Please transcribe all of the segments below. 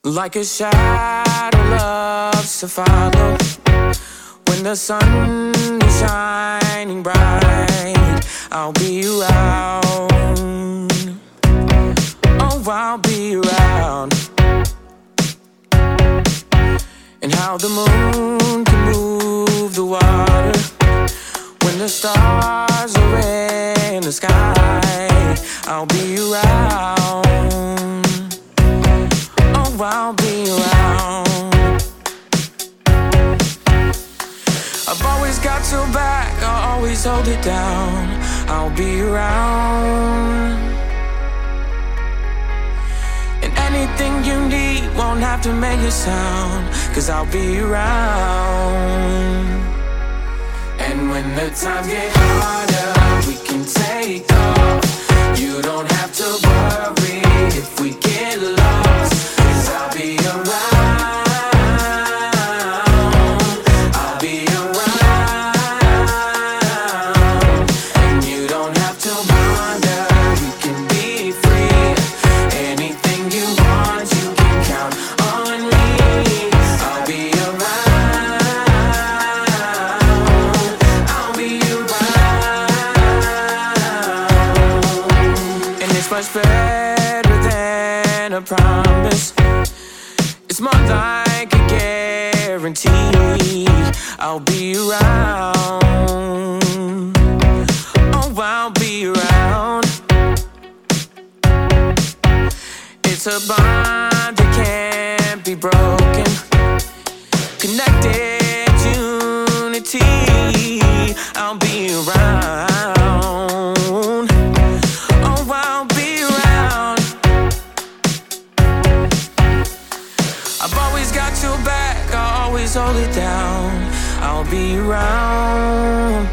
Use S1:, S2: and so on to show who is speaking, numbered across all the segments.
S1: Like a shadow loves to follow when the sun is shining bright. I'll be around. Oh, I'll be around. And how the moon can move the water when the stars are in the sky. I'll be around. Oh, I'll be around. I've always got your back, I'll always hold it down. I'll be around. And anything you need won't have to make a sound, 'cause I'll be around. And when the times get harder, we can take off. You don't have to worry if we get lost, 'cause I'll be around. I'll be around. And you don't have to wonder, you can be free. Anything you want, you can count on me. I'll be around. I'll be around. And it's much better than a promise. It's more like a guarantee. I'll be around. Oh, I'll be around. It's a bond that can't be broken. Connected unity. I'll be around. Oh, I'll be around. I've always got your back, I'll always hold it down. I'll be around.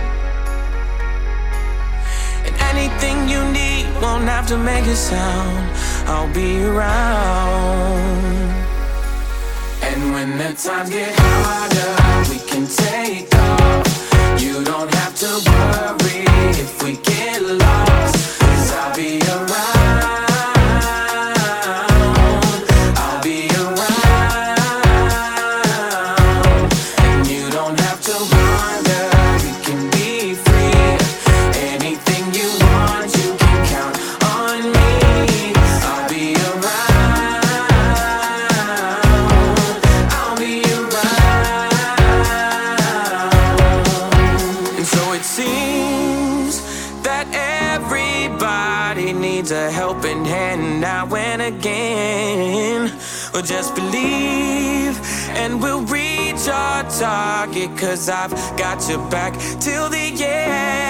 S1: And anything you need won't have to make a sound. I'll be around. And when the times get harder, we can take off. You don't have to worry if we get lost, 'cause I'll be around. I'll be around. And you don't have to wonder, you can be free. Anything you want, you can count on me. I'll be around. I'll be around. And so it seems that everybody needs a helping hand now and again. Well, just believe and we'll reach our target, 'cause I've got your back till the end.